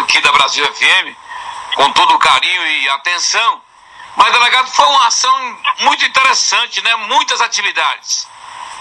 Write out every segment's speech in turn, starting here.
aqui da Brasil FM, com todo o carinho e atenção. Mas, delegado, foi uma ação muito interessante, né? Muitas atividades.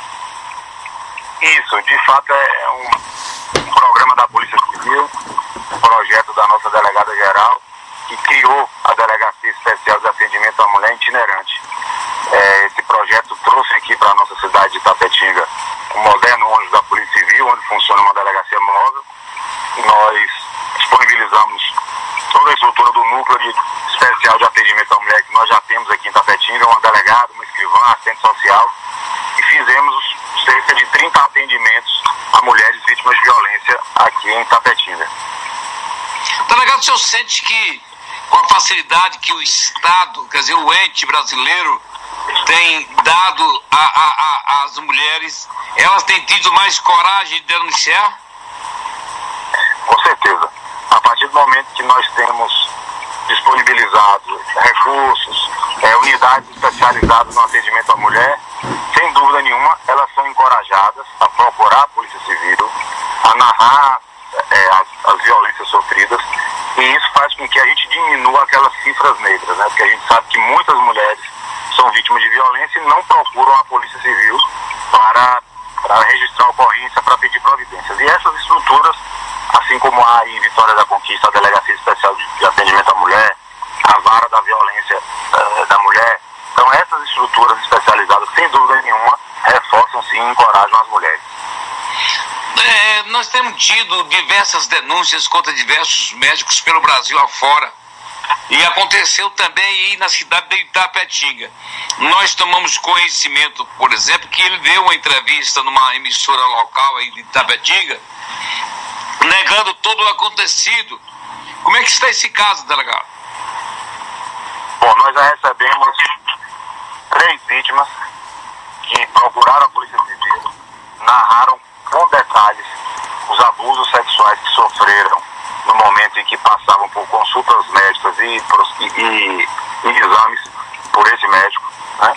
Isso, de fato é um programa da Polícia Civil, um projeto da nossa delegada geral, que criou a Delegacia Especial de Atendimento à Mulher Itinerante. Esse projeto trouxe aqui para a nossa cidade de Itapetinga um moderno ônibus da Polícia Civil, onde funciona uma delegacia móvel. Nós disponibilizamos toda a estrutura do núcleo especial de atendimento à mulher que nós já temos aqui em Itapetinga, uma delegada, uma escrivã, assistente social, e fizemos cerca de 30 atendimentos a mulheres vítimas de violência aqui em Itapetinga. Delegado, o senhor sente que, com a facilidade que o Estado, quer dizer, o ente brasileiro, tem dado às mulheres, elas têm tido mais coragem de denunciar? Com certeza. A partir do momento que nós temos disponibilizado recursos, unidades especializadas no atendimento à mulher, sem dúvida nenhuma, elas são encorajadas a procurar a Polícia Civil, a narrar as violências sofridas, e isso faz com que a gente diminua aquelas cifras negras, né? Porque a gente sabe que muitas mulheres são vítimas de violência e não procuram a Polícia Civil para registrar a ocorrência, para pedir providências. E essas estruturas, assim como há em Vitória da Conquista a Delegacia Especial de Atendimento à Mulher, a Vara da Violência da Mulher, então essas estruturas especializadas, sem dúvida nenhuma, reforçam sim e encorajam as mulheres. Nós temos tido diversas denúncias contra diversos médicos pelo Brasil afora. E aconteceu também aí na cidade de Itapetinga. Nós tomamos conhecimento, por exemplo, que ele deu uma entrevista numa emissora local aí de Itapetinga, negando todo o acontecido. Como é que está esse caso, delegado? Bom, nós já recebemos 3 vítimas que procuraram a Polícia Civil, narraram com detalhes os abusos sexuais que sofreram no momento em que passavam por consultas médicas e exames por esse médico, né?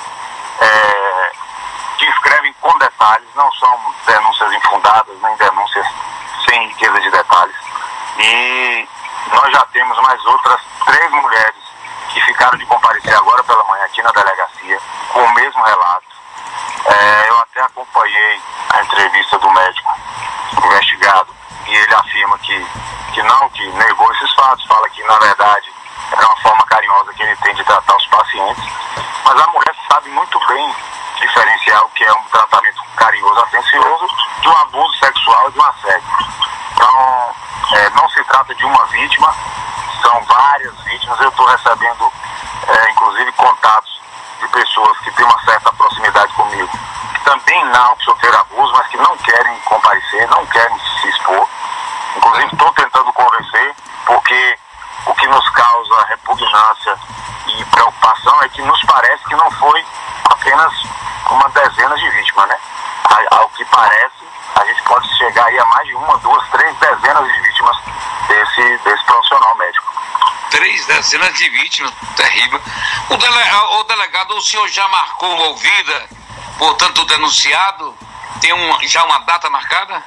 Descrevem com detalhes, não são denúncias infundadas, nem denúncias sem riqueza de detalhes. E nós já temos mais outras 3 mulheres que ficaram de comparecer agora pela manhã aqui na delegacia, com o mesmo relato. Eu até acompanhei a entrevista do médico investigado, e ele afirma que negou esses fatos, fala que na verdade era uma forma carinhosa que ele tem de tratar os pacientes, mas a mulher sabe muito bem diferenciar o que é um tratamento carinhoso, atencioso, de um abuso sexual e de um assédio. Então, não se trata de uma vítima, são várias vítimas. Eu estou recebendo, inclusive, contatos de pessoas que têm uma certa proximidade comigo, que também não sofreram abuso, mas que não querem comparecer, não querem se expor. Inclusive, estou tentando convencer, porque o que nos causa repugnância e preocupação é que nos parece que não foi apenas uma dezena de vítimas, né? Ao que parece, a gente pode chegar aí a mais de 1, 2, 3 dezenas de vítimas desse profissional médico. 3 dezenas de vítimas, terrível. O delegado, o senhor já marcou uma ouvida, portanto, o denunciado tem já uma data marcada?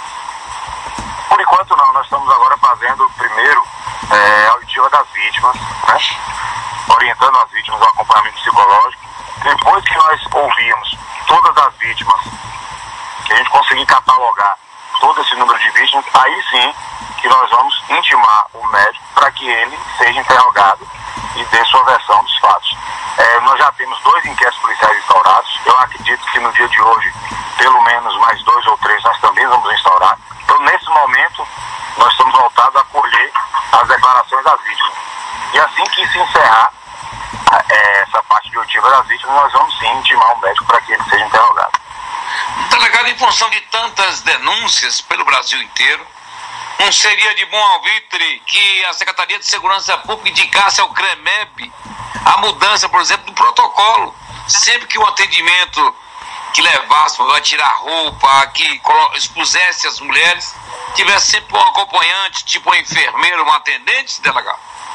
Por enquanto não, nós estamos agora fazendo primeiro a auditiva das vítimas, né? Orientando as vítimas ao acompanhamento psicológico. Depois que nós ouvimos todas as vítimas, que a gente conseguir catalogar todo esse número de vítimas, aí sim que nós vamos intimar o médico para que ele seja interrogado e dê sua versão dos fatos. Nós já temos 2 inquéritos policiais instaurados. Eu acredito que no dia de hoje, pelo menos mais 2 ou 3 nós também vamos instaurar. Então, nesse momento, nós estamos voltados a colher as declarações das vítimas. E assim que se encerrar essa parte de auditiva das vítimas, nós vamos sim intimar o médico para que ele seja interrogado. Delegado, em função de tantas denúncias pelo Brasil inteiro, não seria de bom alvitre que a Secretaria de Segurança Pública indicasse ao CREMEB a mudança, por exemplo, do protocolo? Sempre que o atendimento que levasse a tirar roupa, que expusesse as mulheres, tivesse sempre um acompanhante, tipo um enfermeiro, um atendente, delegado?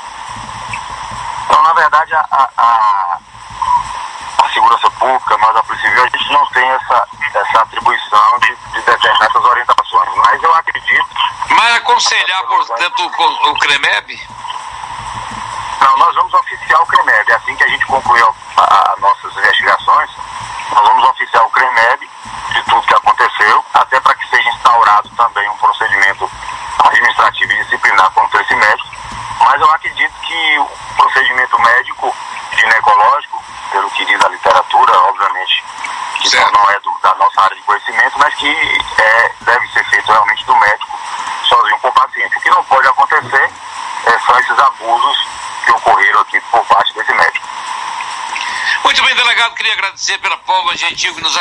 Então, na verdade, a segurança pública, nós da Polícia Civil, a gente não tem essa atribuição de determinar essas orientações. Mas eu acredito... Mas aconselhar, portanto, o CREMEB? Não, nós vamos oficiar o CREMEB. Assim que a gente concluir as nossas investigações, nós vamos oficiar o CREMEB de tudo que aconteceu, até para que seja instaurado também um procedimento administrativo e disciplinar contra esse médico. Mas eu acredito que o procedimento médico ginecológico, pelo que diz a literatura, obviamente, que não é da nossa área de conhecimento, mas que deve ser feito realmente do médico sozinho com o paciente. O que não pode acontecer são esses abusos que ocorreram aqui por parte desse médico. Muito bem, delegado, queria agradecer pela forma gentil que nos